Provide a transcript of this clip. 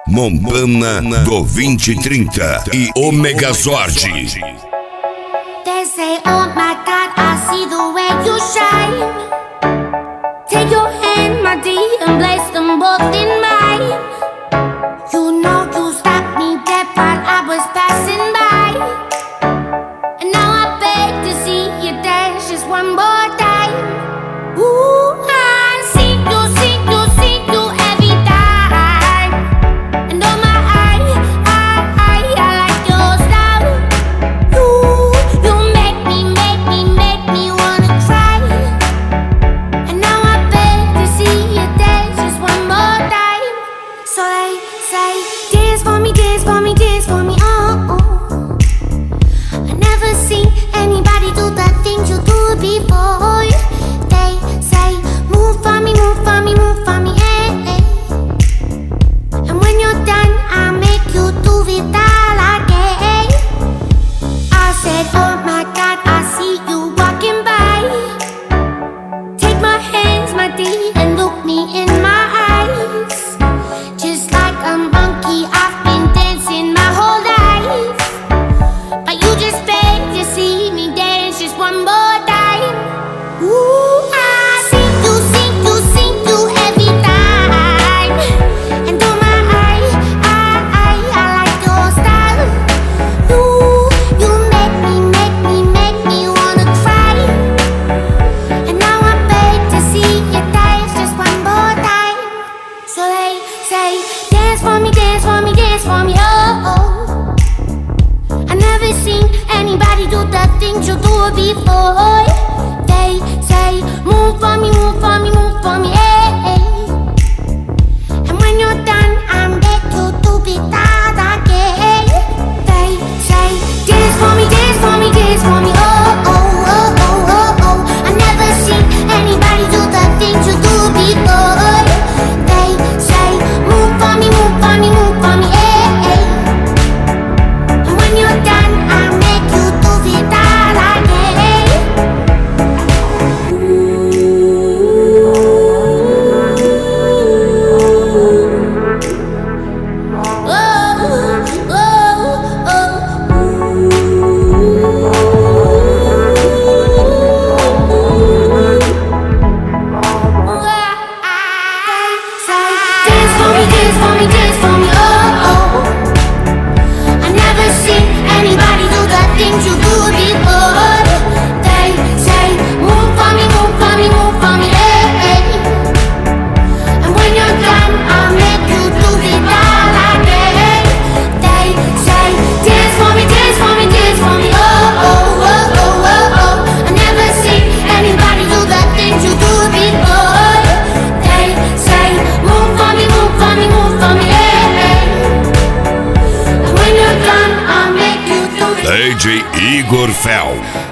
Montana do 2030 e o Megazord. They say, oh my God, I see the way you shine. Take your hand, my dear, and place them both in mine. You know you stopped me dead while I was passing by, and now I beg to see you dance just one more time. Ooh, I see you every time, and oh my, I like your style. You make me wanna cry, and now I beg to see you dance just one more time. So they say, dance for me, dance for me, dance for me, oh, oh. I never seen anybody do the things you do before. They say, move for me, move for me, move for me, eh, eh. And when you're done, I'll make you do it all again. I said, oh my God, I see you walking by. Take my hands, my dear, and look me in my eyes. Just like a monkey, I've been dancing my whole life, but you just beg to see me dance just one more time. Ooh, I see you every time, and oh my, I like your style. You make me wanna cry, and now I beg to see you dance just one more time. So they say, dance for me, dance for me, dance for me, oh, oh. I never seen anybody do the things you do before. They say, move for me, move for me, move for me, eh, eh. And when you're done, I'm back to do it all again. They say, dance for me, dance for me, dance for me, oh, oh, oh, oh, oh, oh. I never seen anybody do the things you do before. They say, move for me, move for me, move for me, eh, eh. And when you're done, I'll make you do it all again. DJ Igor Fel.